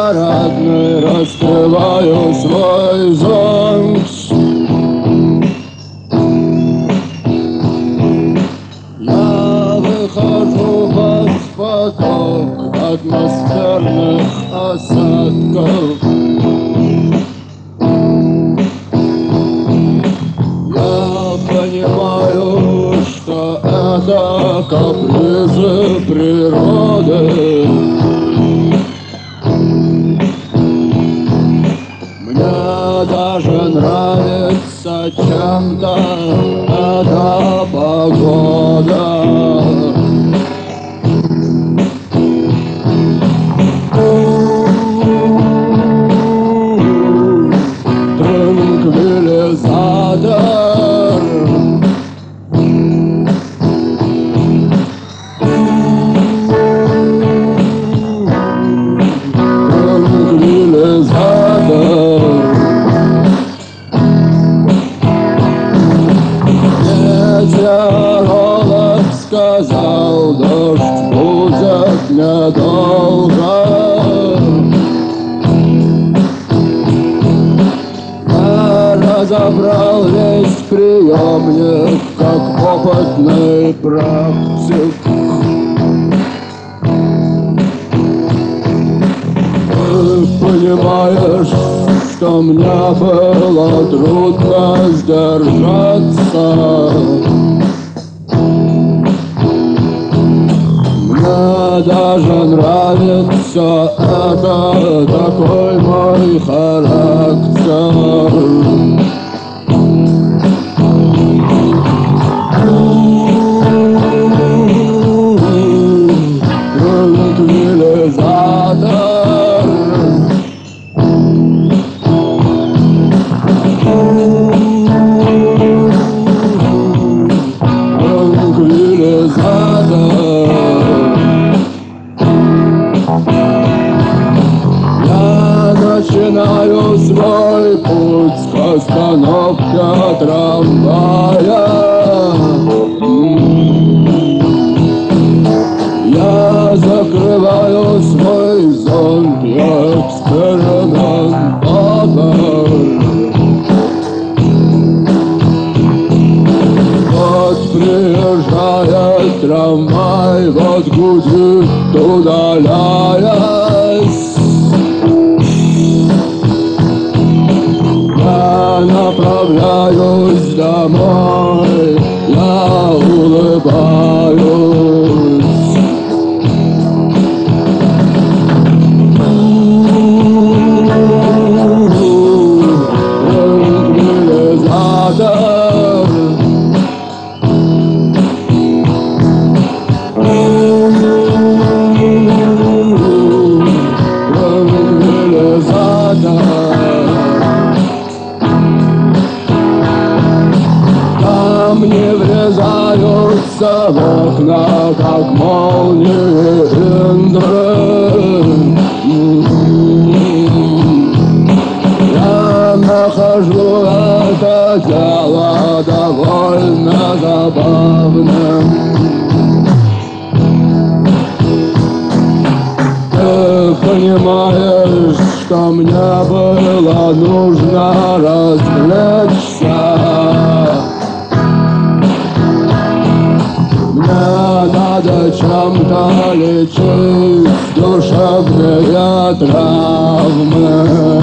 парадной раскрываю свой зонт. Я выхожу под поток атмосферных осадков. Я понимаю, что это капризы природы. Мне даже нравится чем-то эта погода. Транквилизатор. Метеоролог сказал, дождь будет недолго. Я разобрал весь приемник, как опытный практик. Ты понимаешь, что мне было трудно сдержаться. Мне даже нравится это, такой мой характер. Транквилизатор. Я начинаю свой путь с остановки трамвая. Я закрываю свой зонт, я экспериментатор. Вот приезжает трамвай, вот гудит, удаляясь. Я направляюсь домой, я улыбаюсь. Транквилизатор. Камни врезаются в окна, как молнии Индры. Я нахожу это дело довольно забавным. Ты понимаешь, что мне было нужно развлечься. Мне надо чем-то лечить душевные травмы.